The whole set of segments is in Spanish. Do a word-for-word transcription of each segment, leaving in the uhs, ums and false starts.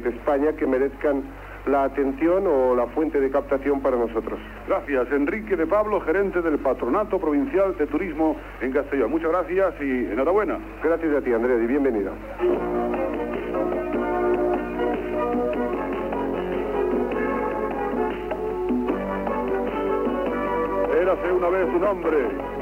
de España que merezcan la atención o la fuente de captación para nosotros. Gracias, Enrique de Pablo, gerente del Patronato Provincial de Turismo en Castellón. Muchas gracias y enhorabuena. Gracias a ti, Andrés, y bienvenido. Érase una vez un hombre.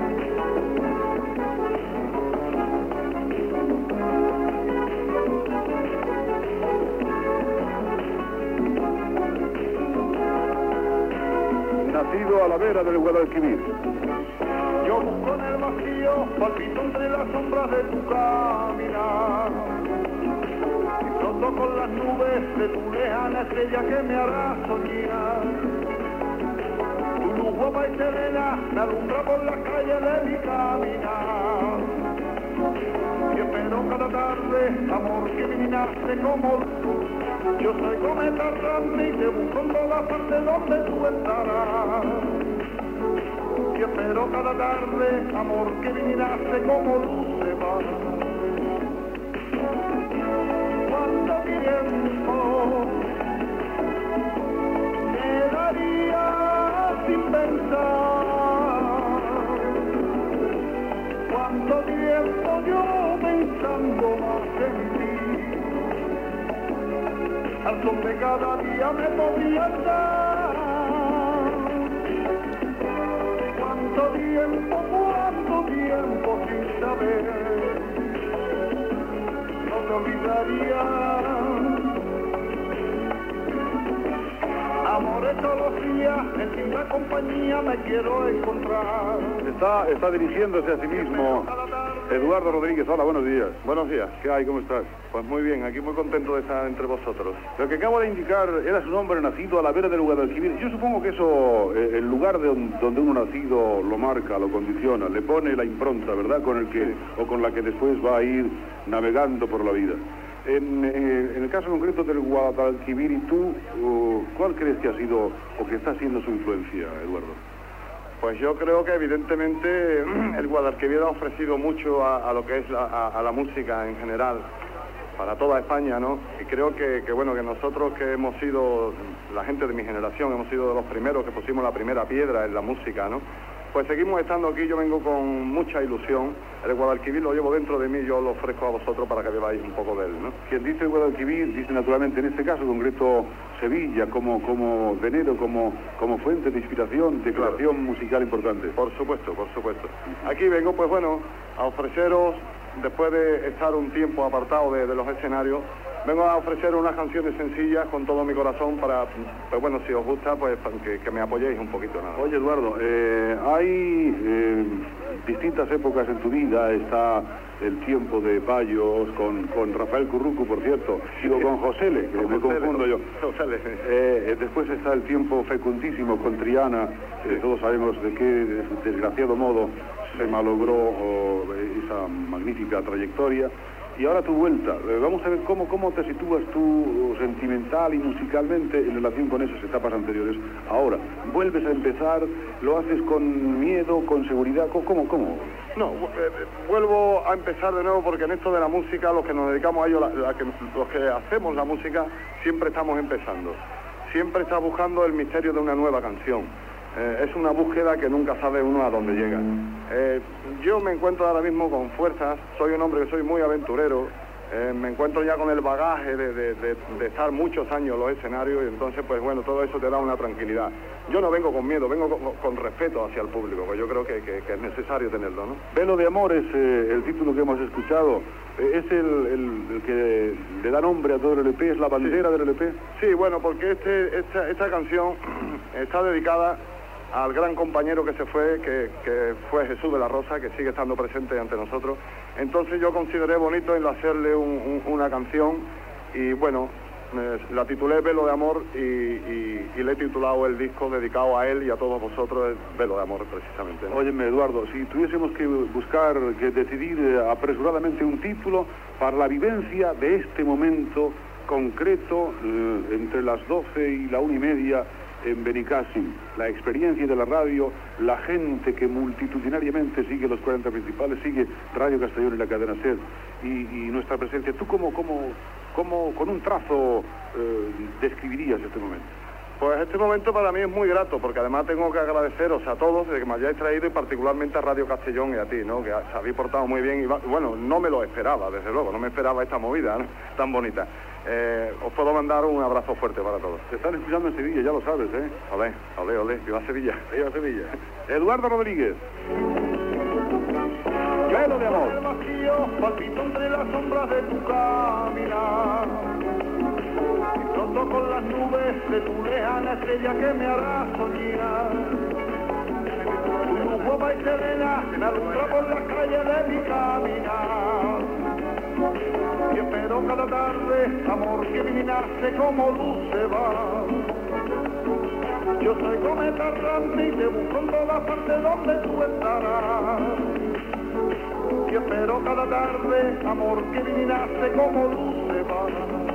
Nacido a la vera del Guadalquivir. Yo busco en el vacío, palpito entre las sombras de tu caminar. Y floto con las nubes de tu lejana estrella que me hará soñar. Tu luz guapa y serena me alumbra por las calles de mi caminar. Y espero cada tarde, amor, que me nace como luz. Yo soy cometa grande y te busco en todas partes donde tú estarás. Y espero cada tarde, amor, que me nace como luz se va. ¿Cuánto tiempo quedaría sin pensar? ¿Cuánto tiempo yo pensando más en ti? Al son de cada día me podría dar. Cuánto tiempo, cuánto tiempo sin saber. No te olvidaría. Amores todos los días, en ti la compañía me quiero encontrar. Está, está dirigiéndose a sí mismo Eduardo Rodríguez. Hola, buenos días. Buenos días. ¿Qué hay? ¿Cómo estás? Pues muy bien, aquí muy contento de estar entre vosotros. Lo que acabo de indicar, eras un hombre nacido a la vera del Guadalquivir. Yo supongo que eso, eh, el lugar de un, donde uno nacido lo marca, lo condiciona, le pone la impronta, ¿verdad? Con el que, sí. O con la que después va a ir navegando por la vida. En, eh, en el caso concreto del Guadalquivir, ¿y tú, uh, cuál crees que ha sido o que está siendo su influencia, Eduardo? Pues yo creo que evidentemente el Guadalquivir ha ofrecido mucho a, a lo que es la, a, a la música en general, para toda España, ¿no? Y creo que, que, bueno, que nosotros que hemos sido, la gente de mi generación, hemos sido de los primeros que pusimos la primera piedra en la música, ¿no? Pues seguimos estando aquí, yo vengo con mucha ilusión. El Guadalquivir lo llevo dentro de mí, yo lo ofrezco a vosotros para que veáis un poco de él, ¿no? Quien dice el Guadalquivir, dice naturalmente en este caso concreto Sevilla, como, como venero, como, como fuente de inspiración, de creación claro. musical importante. Por supuesto, por supuesto. Aquí vengo, pues bueno, a ofreceros, después de estar un tiempo apartado de, de los escenarios, vengo a ofrecer unas canciones sencillas con todo mi corazón para, pues bueno, si os gusta, pues que, que me apoyéis un poquito, nada. Oye, Eduardo, eh, hay eh, distintas épocas en tu vida. Está el tiempo de Payos con, con Rafael Curruco, por cierto, digo con Josele, que con me Josele, confundo yo. Josele. Eh, después está el tiempo fecundísimo con Triana, sí. eh, todos sabemos de qué desgraciado modo se malogró oh, esa magnífica trayectoria. Y ahora tu vuelta, vamos a ver cómo, cómo te sitúas tú sentimental y musicalmente en relación con esas etapas anteriores. Ahora, ¿vuelves a empezar? ¿Lo haces con miedo, con seguridad? ¿Cómo? ¿Cómo? No, eh, vuelvo a empezar de nuevo porque en esto de la música, los que nos dedicamos a ello, la, la que, los que hacemos la música, siempre estamos empezando. Siempre estás buscando el misterio de una nueva canción. Eh, es una búsqueda que nunca sabe uno a dónde llega. Eh, yo me encuentro ahora mismo con fuerzas, soy un hombre que soy muy aventurero, eh, me encuentro ya con el bagaje de, de, de, de estar muchos años en los escenarios y entonces pues bueno, todo eso te da una tranquilidad. Yo no vengo con miedo, vengo con, con respeto hacia el público, pues yo creo que, que, que es necesario tenerlo, ¿no? Velo de Amor es eh, el título que hemos escuchado, eh, es el, el, el que le da nombre a todo el L P, es la bandera sí. del L P. Sí, bueno, porque este, esta, esta canción está dedicada al gran compañero que se fue, que, que fue Jesús de la Rosa, que sigue estando presente ante nosotros. Entonces yo consideré bonito el hacerle un, un, una canción y bueno, eh, la titulé Velo de Amor y, y, y le he titulado el disco dedicado a él y a todos vosotros, Velo de Amor precisamente, ¿no? Óyeme, Eduardo, si tuviésemos que buscar, que decidir eh, apresuradamente un título para la vivencia de este momento concreto, eh, entre las doce y la una y media, en Benicàssim, la experiencia de la radio, la gente que multitudinariamente sigue los cuarenta principales, sigue Radio Castellón y la cadena SER, y, y nuestra presencia. ¿Tú cómo, cómo, ¿cómo, con un trazo, eh, describirías este momento? Pues este momento para mí es muy grato, porque además tengo que agradeceros a todos de que me hayáis traído, y particularmente a Radio Castellón y a ti, ¿no? Que se habéis portado muy bien y va... bueno, no me lo esperaba, desde luego, no me esperaba esta movida, ¿no? Tan bonita. Eh, os puedo mandar un abrazo fuerte para todos. Te están escuchando en Sevilla, ya lo sabes, ¿eh? Olé, olé, olé, viva Sevilla. Viva Sevilla. Eduardo Rodríguez. Duelo de amor. El vacío palpito entre las sombras de tu caminar. Y pronto con las nubes de tu lejana estrella que me hará soñar. Tu luz guapa y serena me alumbra por las calles de mi caminar. Y espero cada tarde, amor, que mi nace como luz se va. Yo soy cometa errante y te busco en todas partes donde tú estarás. Y espero cada tarde, amor, que mi nace como luz se va.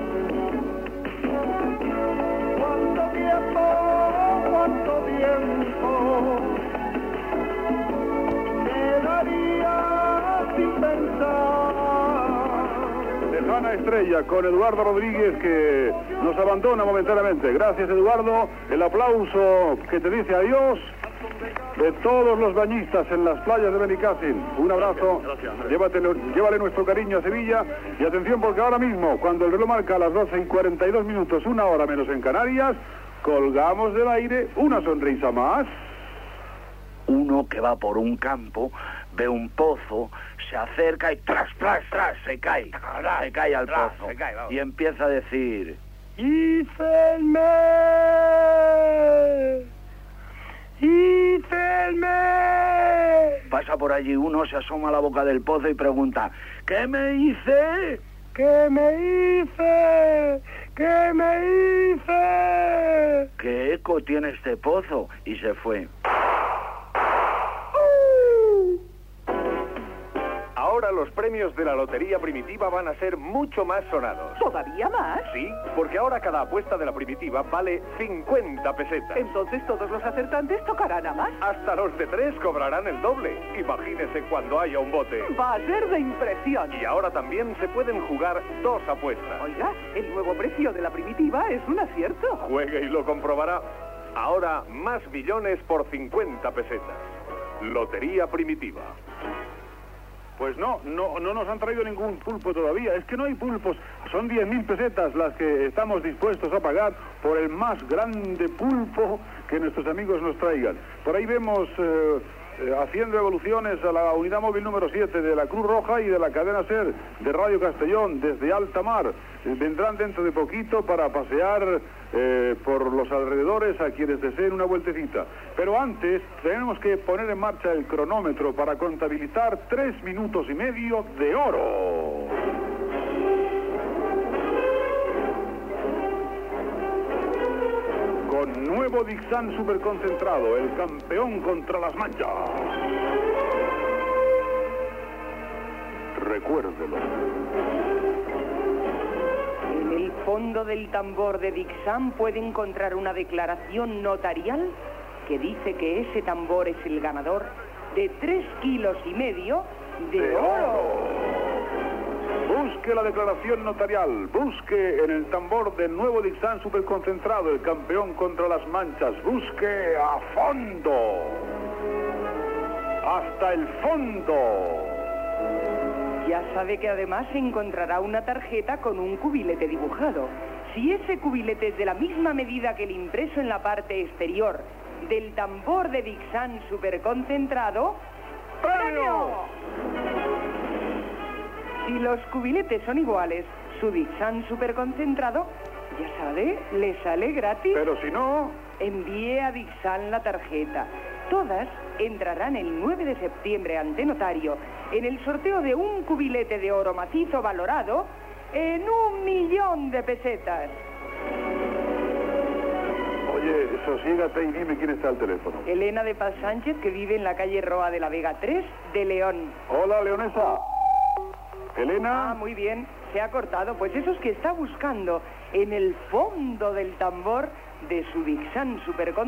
¿Cuánto tiempo, cuánto tiempo quedaría sin pensar? Lejana estrella con Eduardo Rodríguez, que nos abandona momentáneamente. Gracias, Eduardo. El aplauso que te dice adiós de todos los bañistas en las playas de Benicàssim. Un abrazo. Gracias, gracias, Llévatelo, llévale nuestro cariño a Sevilla. Y atención, porque ahora mismo, cuando el reloj marca las doce y cuarenta y dos minutos, una hora menos en Canarias, colgamos del aire una sonrisa más. Uno que va por un campo, ve un pozo, se acerca y tras, tras, tras, se cae, se cae al pozo, y empieza a decir: ¡Hicelme! ¡Hicelme! Pasa por allí uno, se asoma a la boca del pozo y pregunta: ¿qué me hice? ¿Qué me hice? ¿Qué me hice? ¿Qué eco tiene este pozo? Y se fue. Ahora los premios de la Lotería Primitiva van a ser mucho más sonados. ¿Todavía más? Sí, porque ahora cada apuesta de la Primitiva vale cincuenta pesetas. Entonces todos los acertantes tocarán a más. Hasta los de tres cobrarán el doble. Imagínese cuando haya un bote. Va a ser de impresión. Y ahora también se pueden jugar dos apuestas. Oiga, el nuevo precio de la Primitiva es un acierto. Juegue y lo comprobará. Ahora más millones por cincuenta pesetas. Lotería Primitiva. Pues no, no, no nos han traído ningún pulpo todavía. Es que no hay pulpos. Son diez mil pesetas las que estamos dispuestos a pagar por el más grande pulpo que nuestros amigos nos traigan. Por ahí vemos eh, eh, haciendo evoluciones a la unidad móvil número siete de la Cruz Roja y de la cadena SER de Radio Castellón desde alta mar. Eh, vendrán dentro de poquito para pasear eh, por los alrededores a quienes deseen una vueltecita. Pero antes tenemos que poner en marcha el cronómetro para contabilizar tres minutos y medio de oro. Con nuevo Dixan superconcentrado, el campeón contra las manchas. Recuérdelo. En el fondo del tambor de Dixan puede encontrar una declaración notarial que dice que ese tambor es el ganador de tres kilos y medio de, de oro. oro. Busque la declaración notarial, busque en el tambor del nuevo Dixan superconcentrado, el campeón contra las manchas, busque a fondo, hasta el fondo. Ya sabe que además encontrará una tarjeta con un cubilete dibujado. Si ese cubilete es de la misma medida que el impreso en la parte exterior del tambor de Dixan superconcentrado, ¡premio! Si los cubiletes son iguales, su Dixan superconcentrado, ya sabe, le sale gratis. Pero si no... Envíe a Dixan la tarjeta. Todas entrarán el nueve de septiembre ante notario en el sorteo de un cubilete de oro macizo valorado en un millón de pesetas. Oye, sosiégate y dime quién está al teléfono. Elena de Paz Sánchez, que vive en la calle Roa de la Vega tres de León. Hola, leonesa. Elena. Ah, muy bien, se ha cortado. Pues eso es que está buscando en el fondo del tambor de su Dixan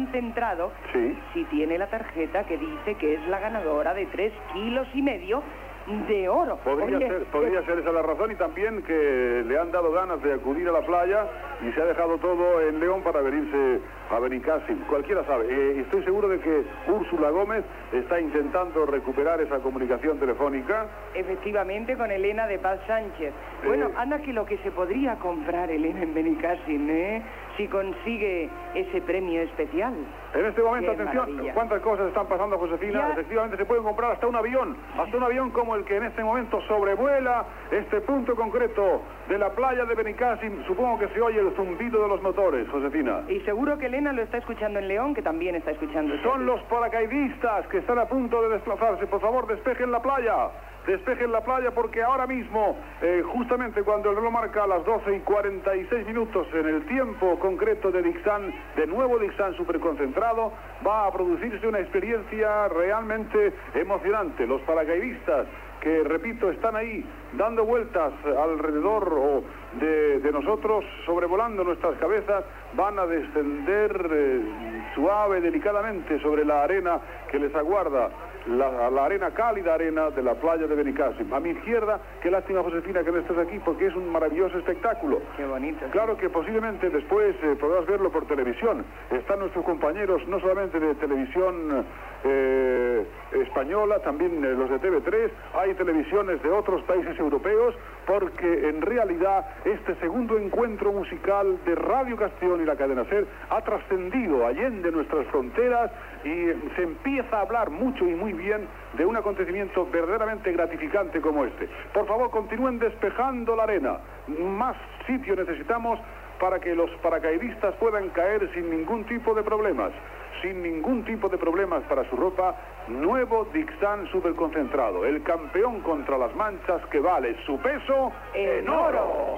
superconcentrado, sí, si tiene la tarjeta que dice que es la ganadora de tres kilos y medio de oro. Podría, Oye, ser, podría ser esa la razón, y también que le han dado ganas de acudir a la playa y se ha dejado todo en León para venirse a Benicàssim. Cualquiera sabe. Eh, estoy seguro de que Úrsula Gómez está intentando recuperar esa comunicación telefónica. Efectivamente, con Elena de Paz Sánchez. Bueno, Eh. anda que lo que se podría comprar Elena en Benicàssim, ¿eh? Si consigue ese premio especial. En este momento, Qué atención, maravilla. cuántas cosas están pasando, Josefina. Ya. Efectivamente, se pueden comprar hasta un avión, hasta un avión como el que en este momento sobrevuela este punto concreto de la playa de Benicàssim. Supongo que se oye el zumbido de los motores, Josefina. Y seguro que Elena lo está escuchando en León, que también está escuchando. esto Son aquí. los paracaidistas que están a punto de desplazarse. Por favor, despejen la playa. Despejen la playa, porque ahora mismo, eh, justamente cuando el reloj marca las doce y cuarenta y seis minutos, en el tiempo concreto de Dixan, de nuevo Dixan superconcentrado, va a producirse una experiencia realmente emocionante. Los paracaidistas, que repito, están ahí dando vueltas alrededor o de, de nosotros, sobrevolando nuestras cabezas, van a descender eh, suave, delicadamente sobre la arena que les aguarda. La, la arena cálida, arena de la playa de Benicàssim. A mi izquierda, qué lástima, Josefina, que no estés aquí, porque es un maravilloso espectáculo. Qué bonito. Claro que posiblemente después eh, podrás verlo por televisión. Están nuestros compañeros, no solamente de televisión eh, española, también eh, los de T V tres, hay televisiones de otros países europeos, porque en realidad este segundo encuentro musical de Radio Castellón y la cadena SER ha trascendido allende nuestras fronteras, y se empieza a hablar mucho y muy bien de un acontecimiento verdaderamente gratificante como este. Por favor, continúen despejando la arena. Más sitio necesitamos para que los paracaidistas puedan caer sin ningún tipo de problemas. Sin ningún tipo de problemas para su ropa. Nuevo Dixan superconcentrado. El campeón contra las manchas, que vale su peso en oro.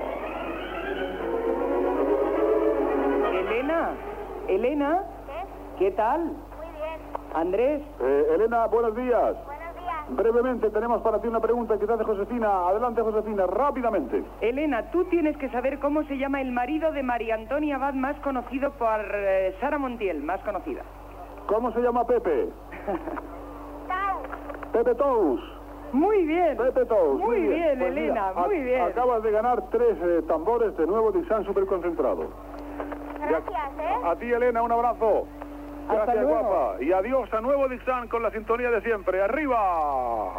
Elena, Elena, ¿qué tal? Andrés. Eh, Elena, buenos días. Buenos días. Brevemente, tenemos para ti una pregunta que te hace Josefina. Adelante, Josefina, rápidamente. Elena, tú tienes que saber cómo se llama el marido de María Antonia Abad, más conocido por eh, Sara Montiel, más conocida. ¿Cómo se llama Pepe? Tau. Pepe Tous. Muy bien. Pepe Tous. Muy bien, Pues Elena, mira, muy ac- bien. Acabas de ganar tres eh, tambores de nuevo Dixan superconcentrado. Gracias, ¿eh? A ti, Elena, un abrazo. Hasta Gracias, luego. guapa. Y adiós a nuevo Dixan con la sintonía de siempre. ¡Arriba!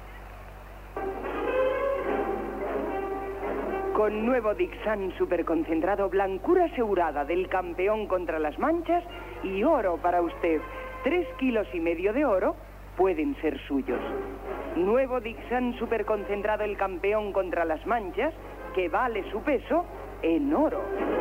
Con nuevo Dixan superconcentrado, blancura asegurada del campeón contra las manchas y oro para usted. Tres kilos y medio de oro pueden ser suyos. Nuevo Dixan superconcentrado, el campeón contra las manchas, que vale su peso en oro.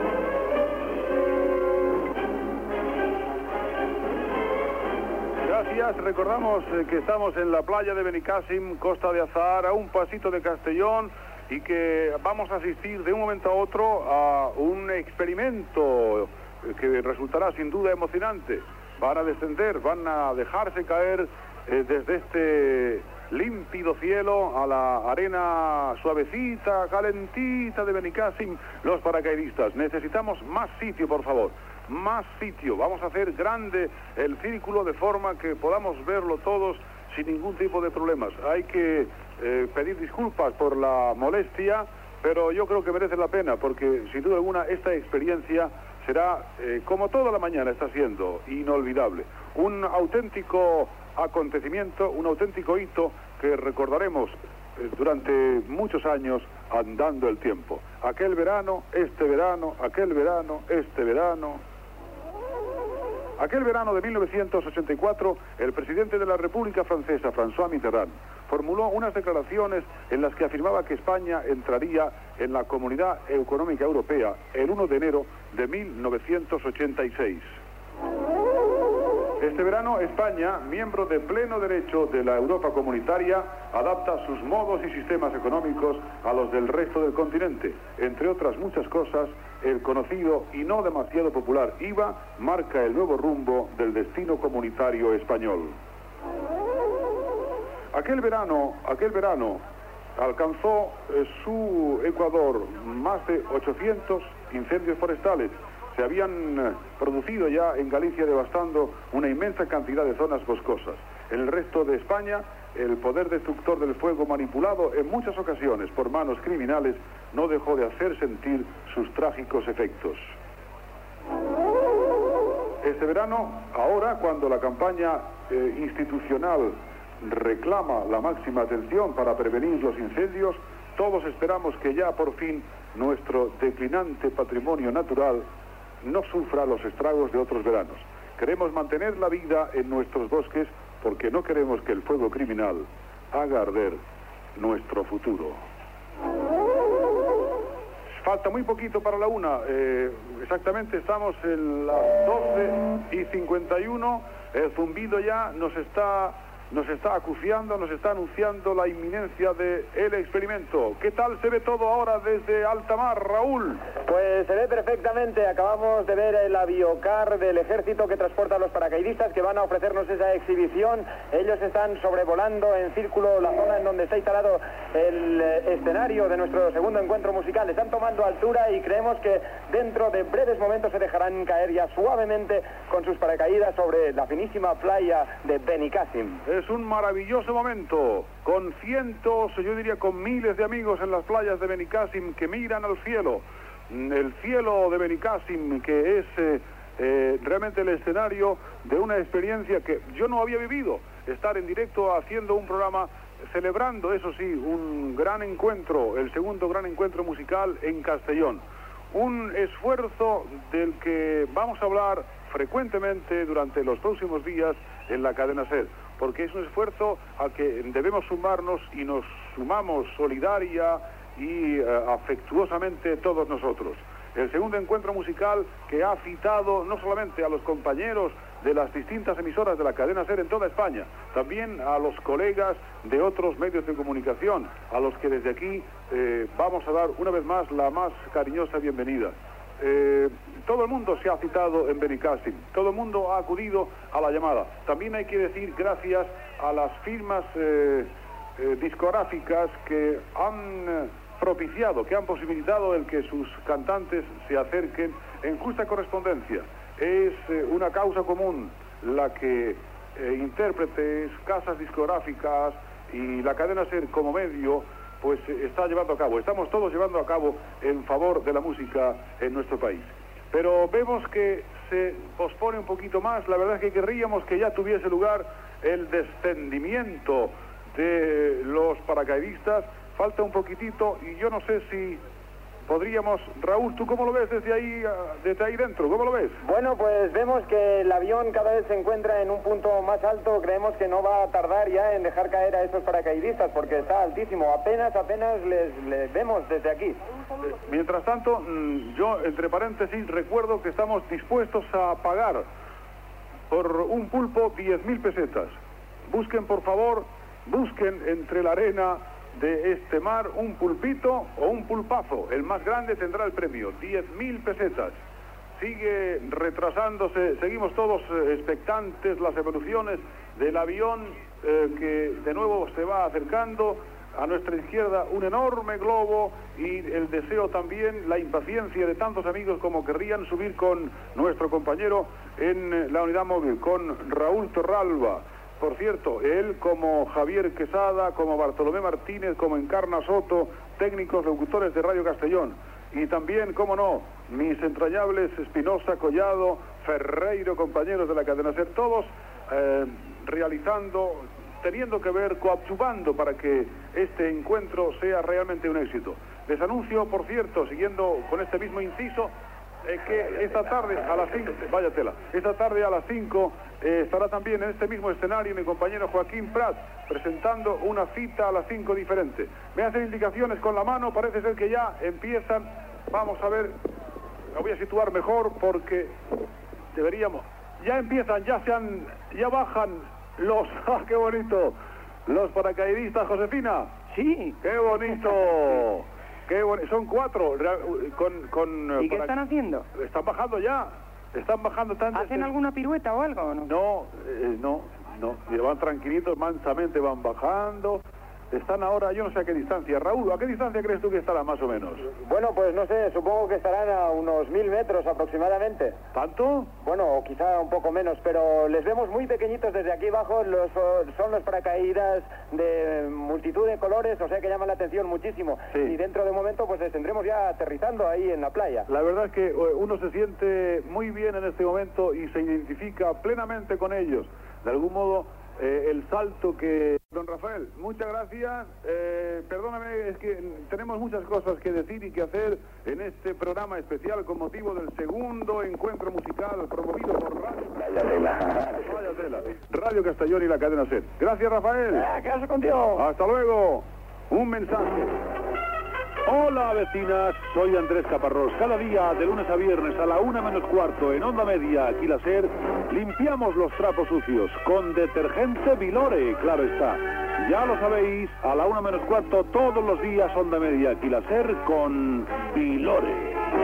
Gracias. Recordamos eh, que estamos en la playa de Benicàssim, Costa de Azahar, a un pasito de Castellón, y que vamos a asistir de un momento a otro a un experimento eh, que resultará sin duda emocionante. Van a descender, van a dejarse caer eh, desde este límpido cielo a la arena suavecita, calentita de Benicàssim, los paracaidistas. Necesitamos más sitio, por favor. Más sitio. Vamos a hacer grande el círculo de forma que podamos verlo todos sin ningún tipo de problemas. Hay que eh, pedir disculpas por la molestia, pero yo creo que merece la pena, porque sin duda alguna esta experiencia será, eh, como toda la mañana está siendo, inolvidable. Un auténtico acontecimiento, un auténtico hito que recordaremos eh, durante muchos años andando el tiempo. Aquel verano, este verano, aquel verano, este verano. Aquel verano de mil novecientos ochenta y cuatro, el presidente de la República Francesa, François Mitterrand, formuló unas declaraciones en las que afirmaba que España entraría en la Comunidad Económica Europea el uno de enero de mil novecientos ochenta y seis. Este verano, España, miembro de pleno derecho de la Europa comunitaria, adapta sus modos y sistemas económicos a los del resto del continente. Entre otras muchas cosas, el conocido y no demasiado popular I V A marca el nuevo rumbo del destino comunitario español. Aquel verano, aquel verano, alcanzó eh, su Ecuador más de ochocientos incendios forestales. Se habían eh, producido ya en Galicia, devastando una inmensa cantidad de zonas boscosas. En el resto de España, el poder destructor del fuego, manipulado en muchas ocasiones por manos criminales, no dejó de hacer sentir sus trágicos efectos. Este verano, ahora, cuando la campaña eh, institucional reclama la máxima atención para prevenir los incendios, todos esperamos que ya por fin nuestro declinante patrimonio natural no sufra los estragos de otros veranos. Queremos mantener la vida en nuestros bosques porque no queremos que el fuego criminal haga arder nuestro futuro. Falta muy poquito para la una, eh, exactamente estamos en las doce y cincuenta y uno, el zumbido ya nos está, nos está acuciando, nos está anunciando la inminencia del experimento. ¿Qué tal se ve todo ahora desde alta mar, Raúl? Pues se ve perfectamente, acabamos de ver el aviocar del ejército que transporta a los paracaidistas que van a ofrecernos esa exhibición. Ellos están sobrevolando en círculo la zona en donde está instalado el escenario de nuestro segundo encuentro musical. Están tomando altura y creemos que dentro de breves momentos se dejarán caer ya suavemente con sus paracaídas sobre la finísima playa de Benicàssim. Es un maravilloso momento, con cientos, yo diría con miles de amigos en las playas de Benicàssim que miran al cielo. El cielo de Benicàssim, que es eh, eh, realmente el escenario de una experiencia que yo no había vivido, estar en directo haciendo un programa, celebrando, eso sí, un gran encuentro, el segundo gran encuentro musical en Castellón. Un esfuerzo del que vamos a hablar frecuentemente durante los próximos días en la cadena SER, porque es un esfuerzo al que debemos sumarnos y nos sumamos solidaria y uh, afectuosamente todos nosotros. El segundo encuentro musical que ha citado no solamente a los compañeros de las distintas emisoras de la cadena SER en toda España, también a los colegas de otros medios de comunicación, a los que desde aquí eh, vamos a dar una vez más la más cariñosa bienvenida. Eh, todo el mundo se ha citado en Benicàssim, todo el mundo ha acudido a la llamada. También hay que decir gracias a las firmas eh, eh, discográficas que han eh, propiciado, que han posibilitado el que sus cantantes se acerquen en justa correspondencia. Es eh, una causa común la que eh, intérpretes, casas discográficas y la cadena SER como medio pues eh, está llevando a cabo, estamos todos llevando a cabo en favor de la música en nuestro país. Pero vemos que se pospone un poquito más. La verdad es que querríamos que ya tuviese lugar el descendimiento de los paracaidistas. Falta un poquitito y yo no sé si podríamos... Raúl, ¿tú cómo lo ves desde ahí, desde ahí dentro? ¿Cómo lo ves? Bueno, pues vemos que el avión cada vez se encuentra en un punto más alto. Creemos que no va a tardar ya en dejar caer a estos paracaidistas porque está altísimo. Apenas, apenas les, les vemos desde aquí. Mientras tanto, yo, entre paréntesis, recuerdo que estamos dispuestos a pagar por un pulpo diez mil pesetas. Busquen, por favor, busquen entre la arena de este mar un pulpito o un pulpazo. El más grande tendrá el premio, diez mil pesetas. Sigue retrasándose, seguimos todos eh, expectantes las evoluciones del avión eh, que de nuevo se va acercando. A nuestra izquierda un enorme globo y el deseo también, la impaciencia de tantos amigos como querrían subir con nuestro compañero en la unidad móvil, con Raúl Torralba. Por cierto, él como Javier Quesada, como Bartolomé Martínez, como Encarna Soto, técnicos locutores de Radio Castellón. Y también, cómo no, mis entrañables Espinosa, Collado, Ferreiro, compañeros de la cadena SER, todos eh, realizando, teniendo que ver, coadyuvando para que este encuentro sea realmente un éxito. Les anuncio, por cierto, siguiendo con este mismo inciso, eh, que esta tarde a las cinco, vaya tela, esta tarde a las cinco eh, estará también en este mismo escenario mi compañero Joaquín Prat, presentando una cita a las cinco diferente. Me hacen indicaciones con la mano, parece ser que ya empiezan, vamos a ver, me voy a situar mejor porque deberíamos, ya empiezan, ya se han, ya bajan los, ¡ah, qué bonito! Los paracaidistas, Josefina. Sí. ¡Qué bonito! Qué bon... Son cuatro. Con, con, ¿Y qué para... están haciendo? Están bajando ya. Están bajando tan... ¿Hacen desde... alguna pirueta o algo o no? No, eh, no, no. Van tranquilitos, mansamente van bajando. están ahora, yo no sé a qué distancia. Raúl, ¿a qué distancia crees tú que estarán más o menos? Bueno, pues no sé, supongo que estarán a unos mil metros aproximadamente. ¿Tanto? Bueno, o quizá un poco menos, pero les vemos muy pequeñitos desde aquí abajo. Los, son los paracaídas de multitud de colores, o sea que llaman la atención muchísimo. Sí. Y dentro de un momento pues les tendremos ya aterrizando ahí en la playa. La verdad es que uno se siente muy bien en este momento y se identifica plenamente con ellos. De algún modo, eh, el salto que... Don Rafael, muchas gracias. Eh, perdóname, es que tenemos muchas cosas que decir y que hacer en este programa especial con motivo del segundo encuentro musical promovido por Radio... Vaya tela. Vaya tela. Radio Castellón y la cadena SER. Gracias, Rafael. Ah, ¿qué haces contigo? Hasta luego. Un mensaje. Hola vecinas, soy Andrés Caparrós. Cada día, de lunes a viernes, a la una menos cuarto, en Onda Media, aquí la SER, limpiamos los trapos sucios con detergente Vilore, claro está. Ya lo sabéis, a la una menos cuarto, todos los días, Onda Media, aquí la SER, con Vilore.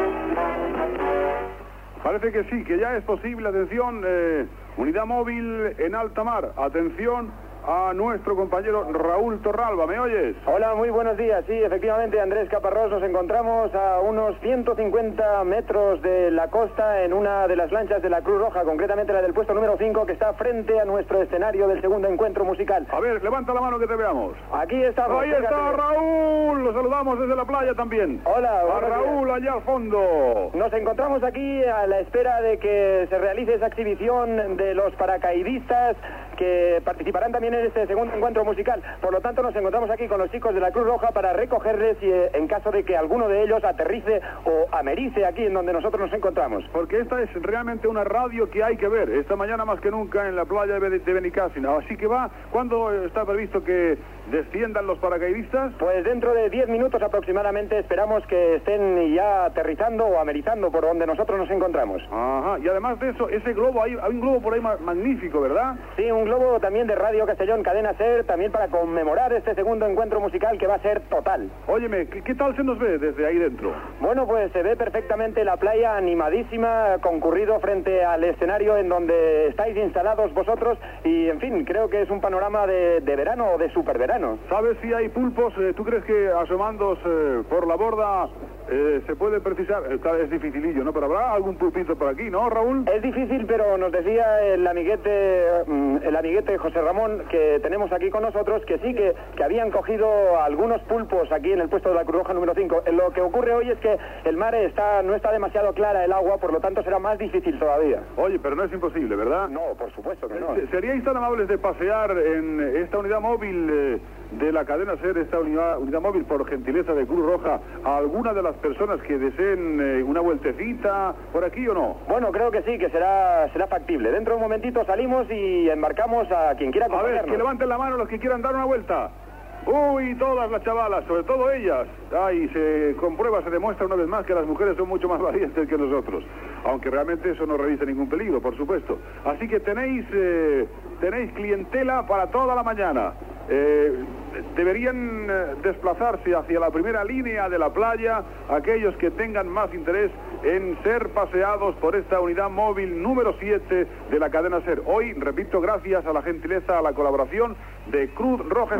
Parece que sí, que ya es posible, atención, eh, unidad móvil en alta mar, atención a nuestro compañero Raúl Torralba. ¿Me oyes? Hola, muy buenos días. Sí, efectivamente, Andrés Caparrós, nos encontramos a unos ciento cincuenta metros de la costa en una de las lanchas de la Cruz Roja, concretamente la del puesto número cinco, que está frente a nuestro escenario del segundo encuentro musical. A ver, levanta la mano que te veamos. Aquí estamos. Ahí está Raúl, lo saludamos desde la playa también. Hola, a Raúl días. Allá al fondo. Nos encontramos aquí a la espera de que se realice esa exhibición de los paracaidistas que participarán también en este segundo encuentro musical. Por lo tanto, nos encontramos aquí con los chicos de la Cruz Roja para recogerles y, eh, en caso de que alguno de ellos aterrice o americe aquí en donde nosotros nos encontramos. Porque esta es realmente una radio que hay que ver. Esta mañana más que nunca en la playa de Benicàssim. Así que va, ¿cuándo está previsto que desciendan los paracaidistas? Pues dentro de diez minutos aproximadamente esperamos que estén ya aterrizando o amerizando por donde nosotros nos encontramos. Ajá, y además de eso, ese globo, hay, hay un globo por ahí ma magnífico, ¿verdad? Sí, un globo también de Radio Castellón, cadena SER, también para conmemorar este segundo encuentro musical que va a ser total. Óyeme, ¿qué, qué tal se nos ve desde ahí dentro? Bueno, pues se ve perfectamente la playa animadísima, concurrido frente al escenario en donde estáis instalados vosotros y, en fin, creo que es un panorama de, de verano o de superverano. ¿Sabes si hay pulpos? Eh, ¿Tú crees que asomándose eh, por la borda eh, se puede precisar? Es dificilillo, ¿no? Pero habrá algún pulpito por aquí, ¿no, Raúl? Es difícil, pero nos decía el amiguete, el amiguete José Ramón, que tenemos aquí con nosotros, que sí, que, que habían cogido algunos pulpos aquí en el puesto de la Cruz Roja número cinco. Lo que ocurre hoy es que el mar está no está demasiado clara el agua, por lo tanto será más difícil todavía. Oye, pero no es imposible, ¿verdad? No, por supuesto que no. ¿Seríais tan amables de pasear en esta unidad móvil eh, de la cadena SER, esta unidad, unidad móvil por gentileza de Cruz Roja, a alguna de las personas que deseen eh, una vueltecita por aquí o no? Bueno, creo que sí, que será será factible. Dentro de un momentito salimos y embarcamos a quien quiera acompañarnos. A ver, que levanten la mano los que quieran dar una vuelta. Uy, todas las chavalas, sobre todo ellas. Ay, se comprueba, se demuestra una vez más que las mujeres son mucho más valientes que nosotros. Aunque realmente eso no reviste ningún peligro, por supuesto. Así que tenéis, eh, tenéis clientela para toda la mañana. Eh, deberían eh, desplazarse hacia la primera línea de la playa aquellos que tengan más interés en ser paseados por esta unidad móvil número siete de la cadena SER. Hoy, repito, gracias a la gentileza, a la colaboración de Cruz Roja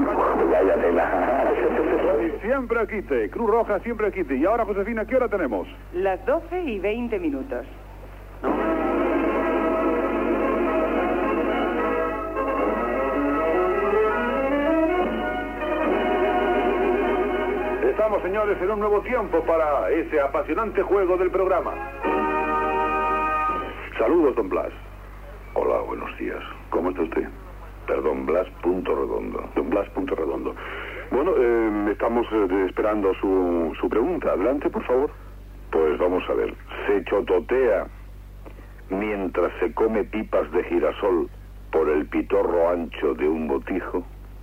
Española. Siempre quite, Cruz Roja siempre quite. Y ahora, Josefina, ¿qué hora tenemos? Las doce y veinte minutos. Estamos, señores, en un nuevo tiempo para ese apasionante juego del programa. Saludos, don Blas. Hola, buenos días. ¿Cómo está usted? Perdón, Blas Punto Redondo. Don Blas Punto Redondo. Bueno, eh, estamos eh, esperando su, su pregunta. Adelante, por favor. Pues vamos a ver. ¿Se chototea mientras se come pipas de girasol por el pitorro ancho de un botijo?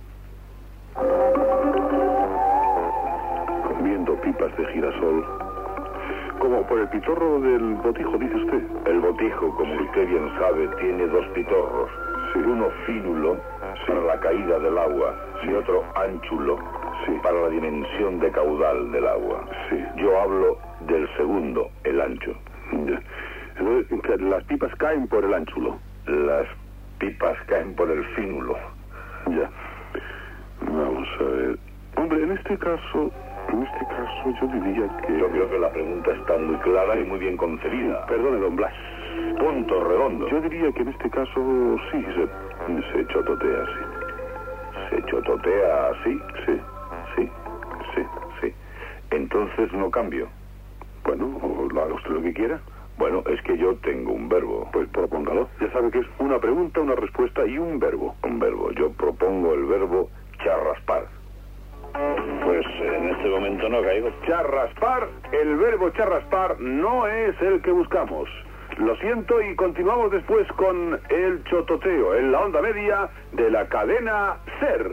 Comiendo pipas de girasol. ¿Cómo? ¿Por el pitorro del botijo, dice usted? El botijo, como usted bien sabe, tiene dos pitorros. Sí. Uno fínulo, sí, para la caída del agua, sí, y otro ánchulo, sí, para la dimensión de caudal del agua. Sí. Yo hablo del segundo, el ancho. Ya. Entonces, las pipas caen por el ánchulo. Las pipas caen por el fínulo. Ya. Vamos a ver. Hombre, en este caso, en este caso yo diría que... Yo creo que la pregunta está muy clara y muy bien concebida. Perdone, don Blas. Punto redondo. Yo diría que en este caso sí, se, se chototea así. ¿Se chototea así? Sí, sí, sí, sí. Entonces no cambio. Bueno, o lo haga usted lo que quiera. Bueno, es que yo tengo un verbo. Pues propóngalo. Ya sabe que es una pregunta, una respuesta y un verbo. Un verbo. Yo propongo el verbo charraspar. Pues en este momento no caigo. Charraspar, el verbo charraspar no es el que buscamos. Lo siento y continuamos después con el chototeo en la onda media de la cadena SER.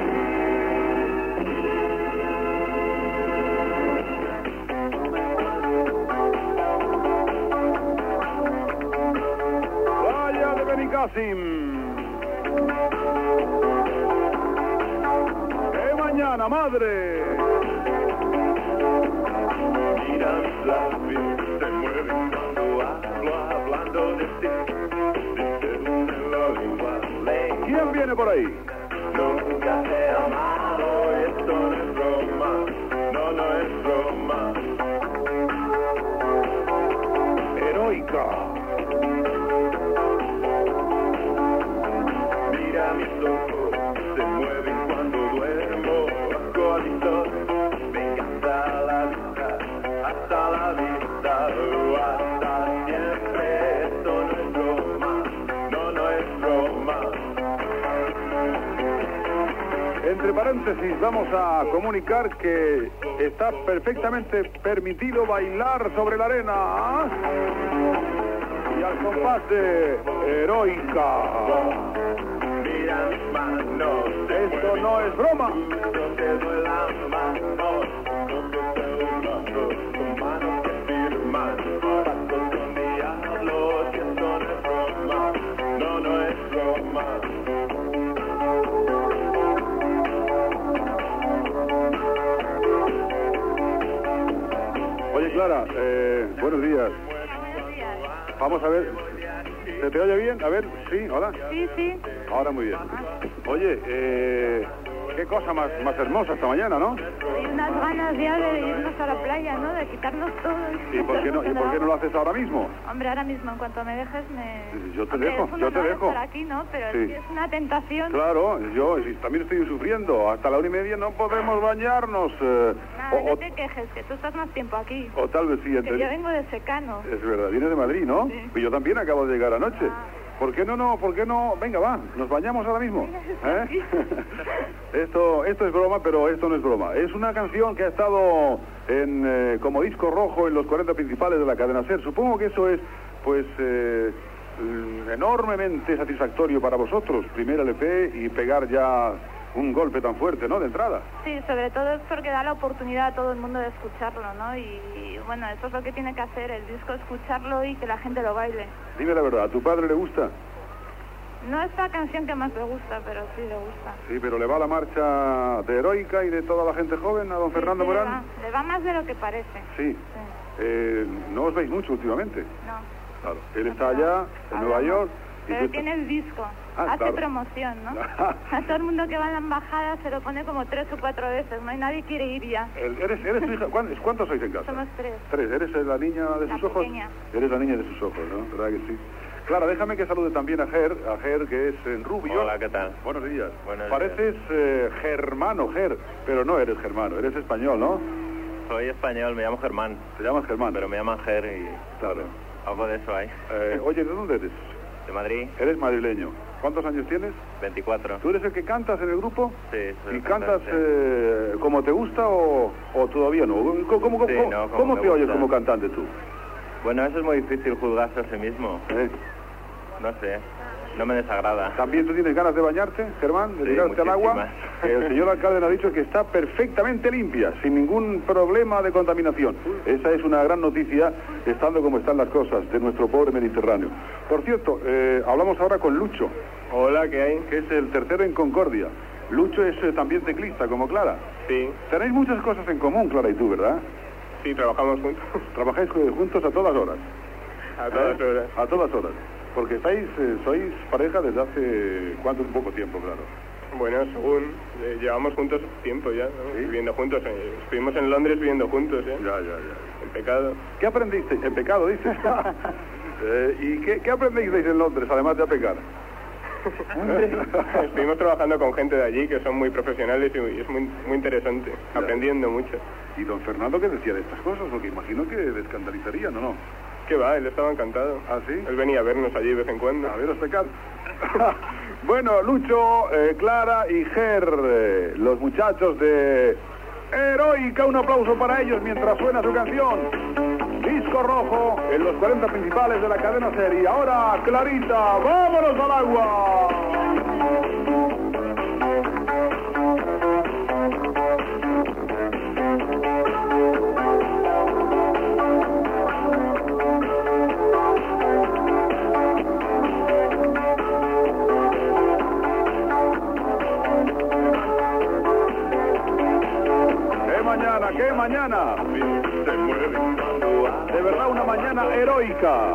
Playa de Benicàssim. ¡Qué mañana, madre! Mira mis labios se mueven cuando hablo hablando de ti. Dice una lengua ley. ¿Quién viene por ahí? Nunca te he amado y esto no es broma. No, no es broma. Heroica. Mira mis ojos se mueven cuando duermo. Acordito, venga hasta la vista, hasta la vista, hasta siempre. Esto no es broma, no, no es broma. Entre paréntesis, vamos a comunicar que está perfectamente permitido bailar sobre la arena. Y al compás de Heroica. Mira mis manos, esto no es broma. No te doy la mano, no te doy la mano, con manos que firman, pactos con diablos, y esto no es broma, no, no es broma. Oye, Clara, eh, buenos días. Vamos a ver, ¿se te oye bien? A ver, sí, hola. Sí, sí. Ahora muy bien. Oye, eh, qué cosa más, más hermosa esta mañana, ¿no? Hay unas ganas ya de irnos a la playa, ¿no? De quitarnos todo. ¿Y por qué no, y por qué no lo haces ahora mismo? Hombre, ahora mismo, en cuanto me dejes, me... Yo te Hombre, dejo, es un yo te honor dejo. estar aquí, ¿no? Pero Sí. es, que es una tentación. Claro, yo sí, también estoy sufriendo. Hasta la una y media no podemos bañarnos. Eh, Nada, o, no o- te quejes, que tú estás más tiempo aquí. o tal vez sí. Que entre- yo vengo de secano. Es verdad, vienes de Madrid, ¿no? Sí. Y yo también acabo de llegar anoche. Ah. ¿Por qué no, no? ¿Por qué no? Venga, va, nos bañamos ahora mismo. ¿Eh? esto, esto es broma, pero esto no es broma. Es una canción que ha estado en, eh, como disco rojo en los cuarenta principales de la cadena SER. Supongo que eso es, pues, eh, mm, enormemente satisfactorio para vosotros. Primer L P y pegar ya un golpe tan fuerte, ¿no? De entrada. Sí, sobre todo es porque da la oportunidad a todo el mundo de escucharlo, ¿no? Y, y, bueno, eso es lo que tiene que hacer el disco, escucharlo y que la gente lo baile. Dime la verdad, ¿a tu padre le gusta? No es la canción que más le gusta, pero sí le gusta. Sí, pero le va la marcha de Heroica y de toda la gente joven a don Fernando Sí, le Morán. va, le va más de lo que parece. Sí. Sí. Eh, no os veis mucho últimamente. No. Claro. Él está allá, en Nueva York. y Pero tú- tiene el disco, Ah, hace claro. promoción, ¿no? A todo el mundo que va a la embajada se lo pone como tres o cuatro veces, no hay nadie quiere ir ya. El- ¿Eres, eres tu hija? ¿Cuán- ¿Cuántos sois en casa? Somos tres. Tres. ¿Eres la niña de La sus ojos? pequeña. Eres la niña de sus ojos, ¿no? ¿Verdad que sí? Clara, déjame que salude también a Ger, a Ger que es en rubio. Hola, ¿qué tal? Buenos días. Buenos Pareces eh, germano, Ger, pero no eres germano, eres español, ¿no? Soy español, me llamo Germán. Te llamas Germán. Pero me llaman Ger y Claro. algo de eso hay. Eh, oye, ¿de dónde eres? De Madrid, Eres madrileño. ¿Cuántos años tienes? veinticuatro. ¿Tú eres el que cantas en el grupo? Sí, soy ¿Y el cantas cantante. eh, como te gusta o, o todavía no? ¿Cómo, cómo, Sí, cómo- no, como cómo me te oyes gusta. como cantante tú? Bueno, eso es muy difícil juzgarse a sí mismo. ¿Eh? No sé, no me desagrada. ¿También tú tienes ganas de bañarte, Germán? ¿De Sí, tirarte al agua? muchísimas. El señor alcalde nos ha dicho que está perfectamente limpia, sin ningún problema de contaminación. Esa es una gran noticia, estando como están las cosas de nuestro pobre Mediterráneo. Por cierto, eh, hablamos ahora con Lucho. Hola, ¿qué hay? Que es el tercero en Concordia. Lucho es eh, también teclista, como Clara. Sí, Tenéis muchas cosas en común, Clara y tú, ¿verdad? sí, trabajamos juntos. Trabajáis eh, juntos a todas horas. A todas ¿Eh? horas. A todas horas. Porque estáis, eh, sois pareja desde hace cuánto, un poco tiempo, claro. Bueno, según eh, llevamos juntos tiempo ya, ¿no? ¿Sí? Viviendo juntos. Eh, estuvimos en Londres viviendo juntos, ¿eh? Ya, ya, ya. En pecado. ¿Qué aprendisteis? En pecado, dices. eh, ¿Y qué, qué aprendisteis en Londres, además de a pecar? Estuvimos trabajando con gente de allí que son muy profesionales y es muy, muy interesante, ya. Aprendiendo mucho. ¿Y don Fernando qué decía de estas cosas? Porque imagino que le escandalizarían, ¿o no? ¿Qué va? Él estaba encantado. ¿Ah, sí? Él venía a vernos allí de vez en cuando. A veros pecar. Bueno, Lucho, eh, Clara y Ger, eh, los muchachos de Heroica, un aplauso para ellos mientras suena su canción. Disco rojo en los cuarenta principales de la cadena Ser. Y ahora, Clarita, ¡vámonos al agua! ¡Qué mañana! De verdad, una mañana heroica,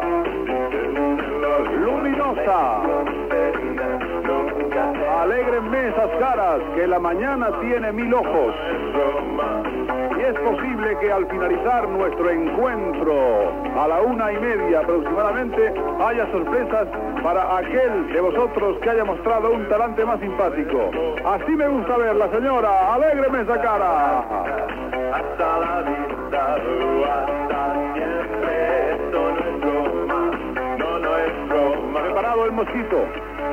luminosa. Alégrenme esas caras, que la mañana tiene mil ojos. Y es posible que al finalizar nuestro encuentro a la una y media aproximadamente haya sorpresas para aquel de vosotros que haya mostrado un talante más simpático. Así me gusta verla, señora. Alégreme esa cara. Hasta la vista, hasta siempre, esto no es broma, no, no es broma. Preparado el mosquito.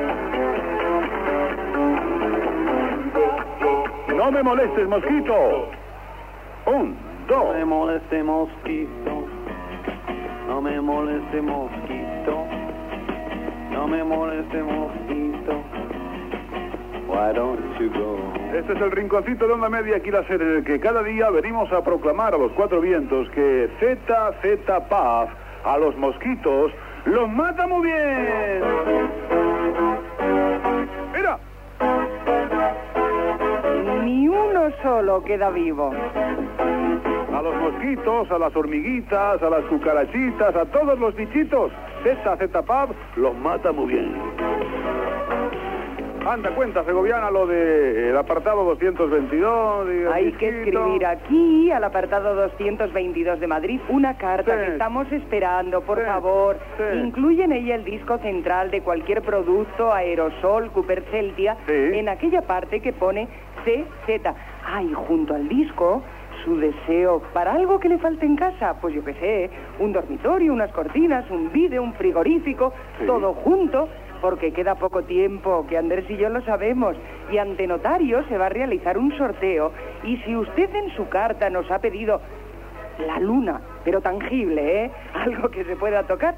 No me molestes, mosquito. Un, dos. No me moleste, mosquito. No me moleste, mosquito. No me moleste, mosquito. Why don't you go? Este es el rinconcito de Onda Media aquí la serie en el que cada día venimos a proclamar a los cuatro vientos que Z Z Paz a los mosquitos los mata muy bien. Mira. Ni uno solo queda vivo. A los mosquitos, a las hormiguitas, a las cucarachitas, a todos los bichitos, Z Z Paz los mata muy bien. Anda, cuenta, segoviana, lo del apartado doscientos veintidós. Diga, Hay disquito. que escribir aquí, al apartado doscientos veintidós de Madrid, una carta Sí. que estamos esperando, por Sí. favor. Sí. Incluye en ella el disco central de cualquier producto, aerosol, Cooper Celtia, Sí. en aquella parte que pone C Z. Ah, y junto al disco, su deseo para algo que le falte en casa, pues yo qué sé, un dormitorio, unas cortinas, un vídeo, un frigorífico, Sí. todo junto. Porque queda poco tiempo, que Andrés y yo lo sabemos, y ante notario se va a realizar un sorteo, y si usted en su carta nos ha pedido la luna, pero tangible, ¿eh? Algo que se pueda tocar,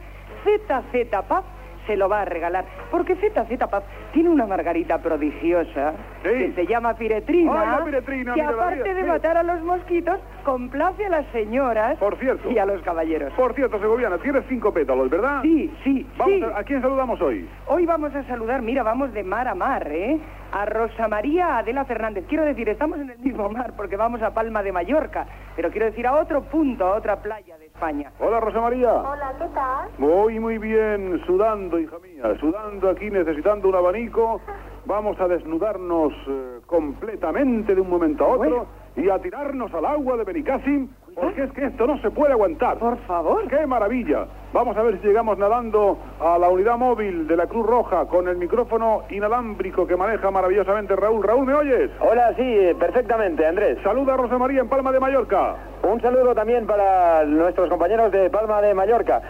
Z Z Paz se lo va a regalar, porque Z Z Paz tiene una margarita prodigiosa, Sí. que se llama piretrina, Ay, la piretrina, que mira, la aparte mía, de sí. matar a los mosquitos, complace a las señoras Por cierto. y a los caballeros. Por cierto, segoviana, tienes cinco pétalos, ¿verdad? Sí, sí, Vamos sí. a, ¿a quién saludamos hoy? Hoy vamos a saludar, mira, vamos de mar a mar, ¿eh? A Rosa María Adela Fernández. Quiero decir, estamos en el mismo mar porque vamos a Palma de Mallorca, pero quiero decir a otro punto, a otra playa de España. Hola, Rosa María. Hola, ¿qué tal? Muy, muy bien, sudando, hija mía, sudando aquí, necesitando un abanico. Vamos a desnudarnos eh, completamente de un momento a otro Bueno. y a tirarnos al agua de Benicàssim, porque es que esto no se puede aguantar. Por favor. ¡Qué maravilla! Vamos a ver si llegamos nadando a la unidad móvil de la Cruz Roja con el micrófono inalámbrico que maneja maravillosamente Raúl. Raúl, ¿me oyes? Hola, sí, perfectamente, Andrés. Saluda a Rosa María en Palma de Mallorca. Un saludo también para nuestros compañeros de Palma de Mallorca.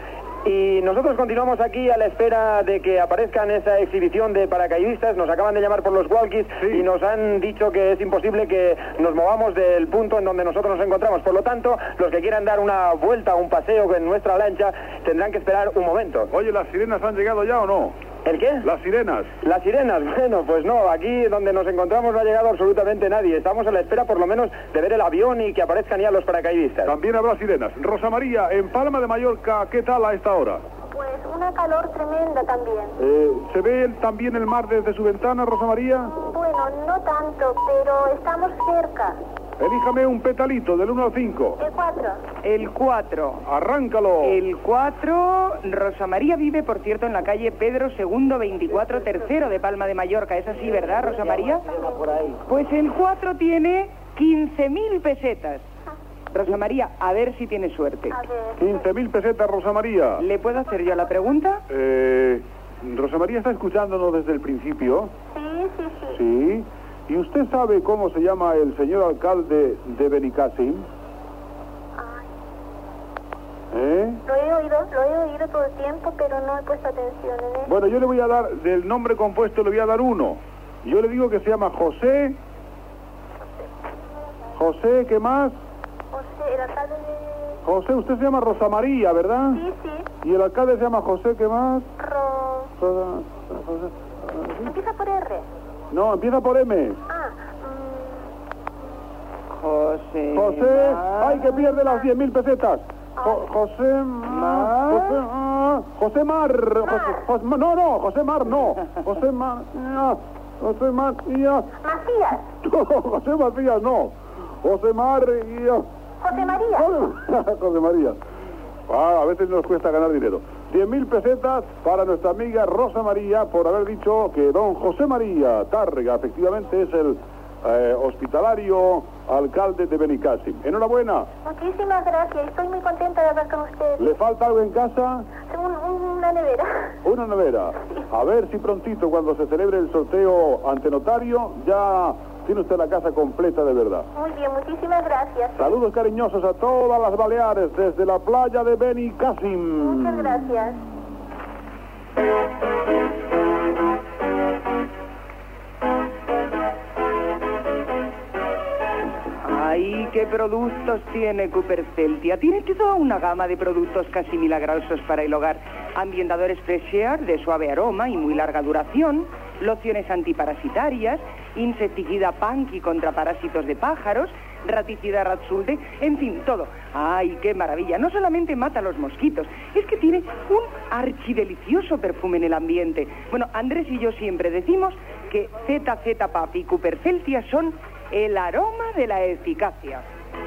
Y nosotros continuamos aquí a la espera de que aparezca en esa exhibición de paracaidistas. Nos acaban de llamar por los walkies Sí. y nos han dicho que es imposible que nos movamos del punto en donde nosotros nos encontramos. Por lo tanto, los que quieran dar una vuelta, un paseo en nuestra lancha, tendrán que esperar un momento. Oye, ¿las sirenas han llegado ya o no? ¿El qué? Las sirenas. Las sirenas, bueno, pues no, aquí donde nos encontramos no ha llegado absolutamente nadie. Estamos a la espera por lo menos de ver el avión y que aparezcan ya los paracaidistas. También habrá sirenas. Rosa María, en Palma de Mallorca, ¿qué tal a esta hora? Pues una calor tremenda también. Eh, ¿Se ve el- también el mar desde su ventana, Rosa María? Bueno, no tanto, pero estamos cerca. Elíjame un petalito del uno al cinco. El cuatro. El cuatro. Arráncalo. El cuatro, Rosa María vive, por cierto, en la calle Pedro segundo veinticuatro tercero de Palma de Mallorca. ¿Es así, verdad, Rosa María? Pues el cuatro tiene quince mil pesetas. Rosa María, a ver si tiene suerte. quince mil pesetas, Rosa María. ¿Le puedo hacer yo la pregunta? Eh, Rosa María está escuchándonos desde el principio. Sí, sí, sí. Sí. ¿Y usted sabe cómo se llama el señor alcalde de Benicàssim? ¿Eh? Lo he oído, lo he oído todo el tiempo, pero no he puesto atención en él. Bueno, yo le voy a dar, del nombre compuesto le voy a dar uno. Yo le digo que se llama José. José, ¿qué más? José, el alcalde de... José, usted se llama Rosa María, ¿verdad? Sí, sí. Y el alcalde se llama José, ¿qué más? Ro... Rosa- José- Empieza por R. No, empieza por M. Ah, José. José, ay, que pierde las diez mil pesetas. Jo- José Mar. José, ah, José Mar. José, José- no, no, José Mar, no. José Mar. ya, José Mar. ya. Macías. No, José Macías, no. José Mar. ya. José María. José María. Ah, a veces nos cuesta ganar dinero. diez mil pesetas para nuestra amiga Rosa María por haber dicho que don José María Tárrega efectivamente es el eh, hospitalario alcalde de Benicàssim. Enhorabuena. Muchísimas gracias. Estoy muy contenta de hablar con usted. ¿Le falta algo en casa? Un- una nevera. Una nevera. A ver si prontito, cuando se celebre el sorteo ante notario, ya tiene usted la casa completa de verdad. Muy bien, muchísimas gracias. Saludos cariñosos a todas las Baleares desde la playa de Benicàssim. Muchas gracias. Ay, qué productos tiene Cooperceltia. Tiene toda una gama de productos casi milagrosos para el hogar. Ambientadores Fresh Air de suave aroma y muy larga duración, lociones antiparasitarias, insecticida Punky contra parásitos de pájaros, raticida Ratsulte, en fin, todo. ¡Ay, qué maravilla! No solamente mata a los mosquitos, es que tiene un archidelicioso perfume en el ambiente. Bueno, Andrés y yo siempre decimos que Z Z Pap y Cooperceltia son el aroma de la eficacia.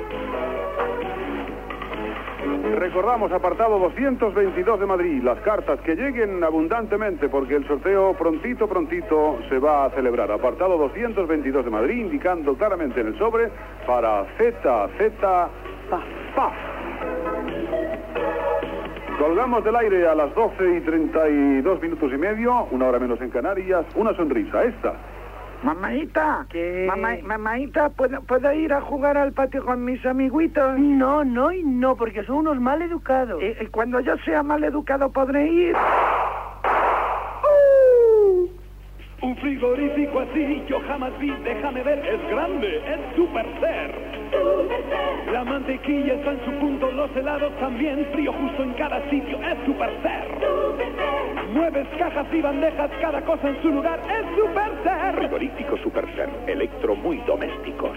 Recordamos, apartado doscientos veintidós de Madrid, las cartas que lleguen abundantemente porque el sorteo prontito, prontito se va a celebrar. Apartado doscientos veintidós de Madrid, indicando claramente en el sobre para Z Z Paf. Colgamos del aire a las doce y treinta y dos minutos y medio, una hora menos en Canarias, una sonrisa, esta. Mamaita, Mamá, mamaita, ¿puedo, ¿puedo ir a jugar al patio con mis amiguitos? No, no y no, porque son unos mal educados. Y, y cuando yo sea mal educado podré ir. Un frigorífico así yo jamás vi, déjame ver, es grande, es Supercer. La mantequilla está en su punto, los helados también, frío justo en cada sitio, es Supercer. Mueves cajas y bandejas, cada cosa en su lugar, es Supercer. Frigorífico Supercer, electro muy domésticos.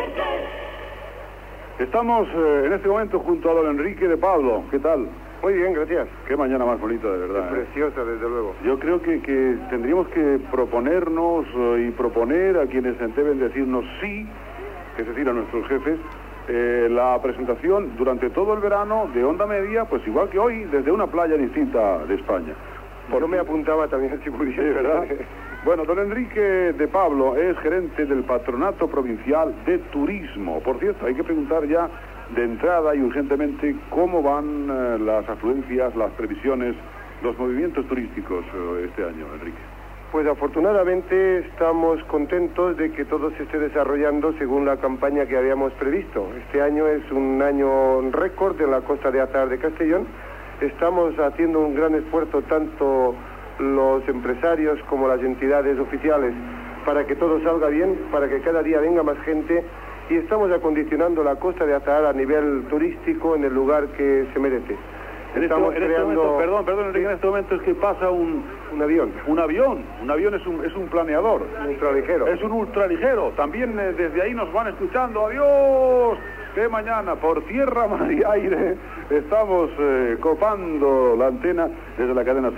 Estamos eh, en este momento junto a don Enrique de Pablo. ¿Qué tal? Muy bien, gracias. Qué mañana más bonita, de verdad. ¿eh? Preciosa, desde luego. Yo creo que, que tendríamos que proponernos eh, y proponer a quienes deben decirnos sí, es decir, a nuestros jefes, eh, la presentación durante todo el verano de Onda Media, pues igual que hoy, desde una playa distinta de España. Por Yo me apuntaba también, si pudiera. Sí, ¿verdad? Bueno, don Enrique de Pablo es gerente del Patronato Provincial de Turismo. Por cierto, hay que preguntar ya de entrada y urgentemente cómo van eh, las afluencias, las previsiones, los movimientos turísticos eh, este año, Enrique. Pues afortunadamente estamos contentos de que todo se esté desarrollando según la campaña que habíamos previsto. Este año es un año récord en la costa de Azahar de Castellón. Estamos haciendo un gran esfuerzo tanto los empresarios como las entidades oficiales para que todo salga bien, para que cada día venga más gente, y estamos acondicionando la costa de Azahar a nivel turístico en el lugar que se merece. En este, en este momento, perdón, perdón, Enrique, en este momento es que pasa un... Un avión. Un avión. Un avión es un, es un planeador. Un ultraligero. Es un ultraligero. También eh, desde ahí nos van escuchando. ¡Adiós! ¡Qué mañana! Por tierra, mar y aire estamos eh, copando la antena desde la cadena SER.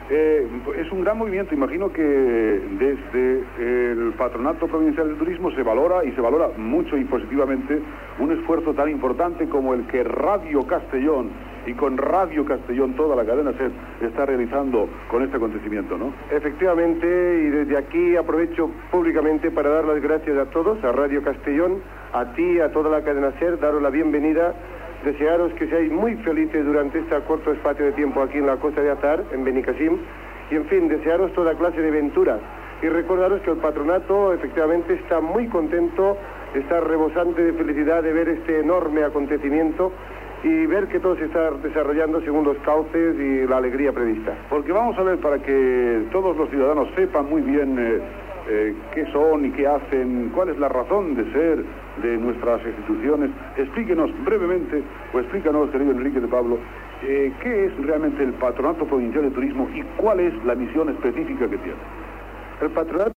Eh, es un gran movimiento. Imagino que desde el Patronato Provincial de Turismo se valora y se valora mucho y positivamente un esfuerzo tan importante como el que Radio Castellón y con Radio Castellón toda la cadena SER está realizando con este acontecimiento, ¿no? Efectivamente, y desde aquí aprovecho públicamente para dar las gracias a todos, a Radio Castellón, a ti, a toda la cadena SER, daros la bienvenida, desearos que seáis muy felices durante este corto espacio de tiempo aquí en la costa de Azahar, en Benicassim, y en fin, desearos toda clase de aventuras. Y recordaros que el patronato efectivamente está muy contento, está rebosante de felicidad de ver este enorme acontecimiento y ver que todo se está desarrollando según los cauces y la alegría prevista. Porque vamos a ver, para que todos los ciudadanos sepan muy bien eh, eh, qué son y qué hacen, cuál es la razón de ser de nuestras instituciones, explíquenos brevemente, o explícanos, querido Enrique de Pablo, eh, qué es realmente el Patronato Provincial de Turismo y cuál es la misión específica que tiene. El patronato